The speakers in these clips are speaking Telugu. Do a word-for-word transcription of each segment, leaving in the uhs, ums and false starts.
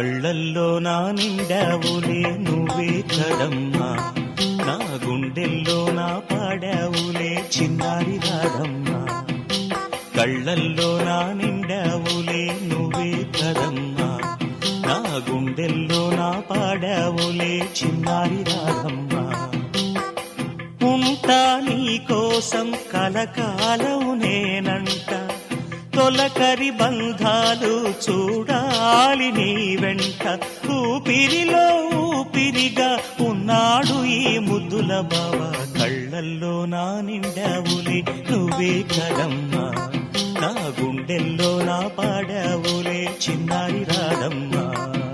కళ్ళల్లో నా నిండావులే నువ్వే కదమ్మా, నా గుండెల్లో నా పాడావులే చిన్నారి రాధమ్మా. కళ్ళల్లో నా నిండావులే నువ్వే కదమ్మా, నా గుండెల్లో నా పాడావులే చిన్నారి రాధమ్మా. ఉంటా నీ కోసం కలకాలం నేనంట, తొలకరి బంధాలు చూడాలి నీ వెంట. ఊపిరిలో ఊపిరిగా ఉన్నాడు ఈ ముద్దుల బావ, కళ్ళల్లో నా నిండావులే నువ్వే కదమ్మా, నా గుండెల్లో నా పాడావులే చిన్నారి రాధమ్మా.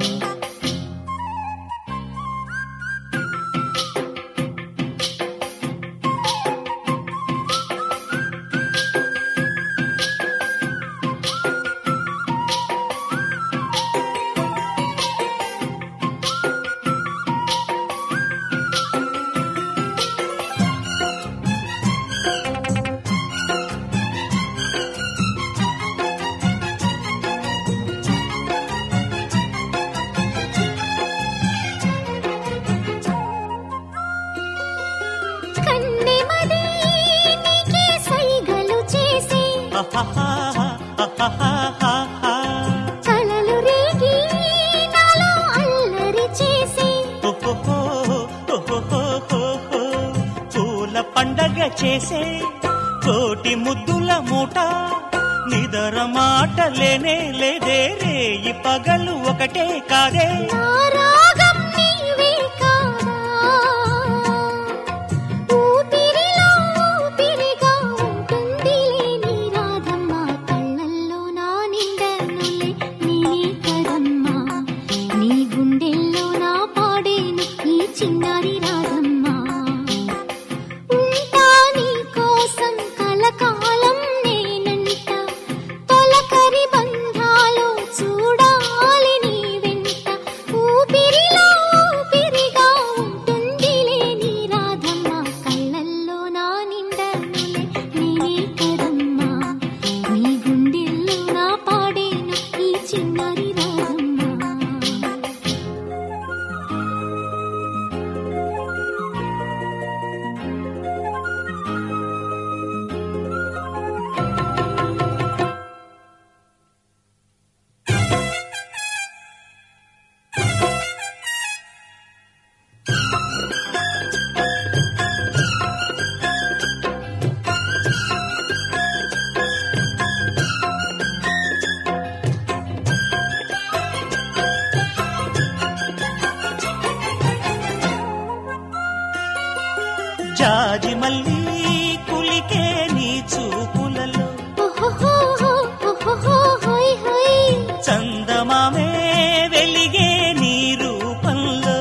కలలు రేగి నాలో అల్లరి చేసి పూల పండగ చేసే కోటి ముద్దుల మూట, నిదర మాట లేనే లేదే రేయి పగలు ఒకటే కాదే. చిన్నారి రాధమ్మా ఉంటా నీ కోసం కలకాలం నేనంట, తొలకరి బంధాలు చూడాలి నీ వెంట. ఊపిరిలో ఊపిరిగా ఉంటుందిలే నీ రాధమ్మా, కళ్ళల్లో నా నిండనులే నేనే కదమ్మా, నీ గుండెల్లో నా పాడేను ఈ చిన్నారి రాధమ్మా. జాజి మల్లి కులికే నీ చూపులలో, చందమామే వెలిగే నీ రూపంలో.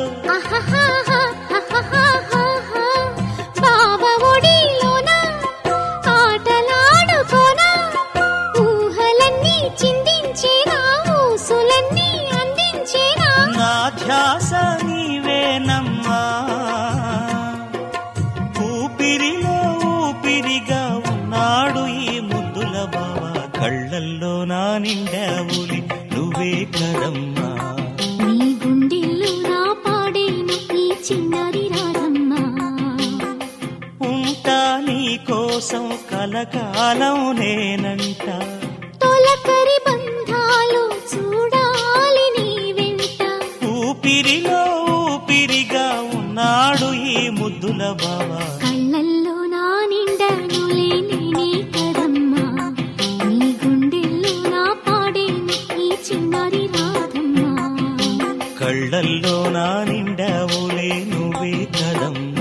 బావ ఒడిలోనా ఆటలాడుకోనా, ఊహలన్నీ చిందించేనా ఊసులన్నీ అందించేనా. నా ధ్యాస నీవేనమ్మా, ఊపిరిలో ఊపిరిగా ఉన్నాడు ఈ ముద్దుల బావ, కళ్ళల్లో నా నిండావులి నువ్వే కదమ్మా, నీ గుండెల్లో నా పాడేను ఈ చిన్నారి రాధమ్మా. ఉంటా నీ కోసం కలకాలం నేనంట, తొలకరి బంధాలు చూడాలి నీ వెంట. ఊపిరిలో ఊపిరిగా ఉన్నాడు ఈ ముద్దుల బావ, కళ్ళల్లో నా నిండనులే నేనే కదమ్మా, నీ గుండెల్లో నా పాడేను ఈ చిన్నారి రాధమ్మా. కళ్ళల్లో నా నిండావులే నువ్వే కదమ్మా.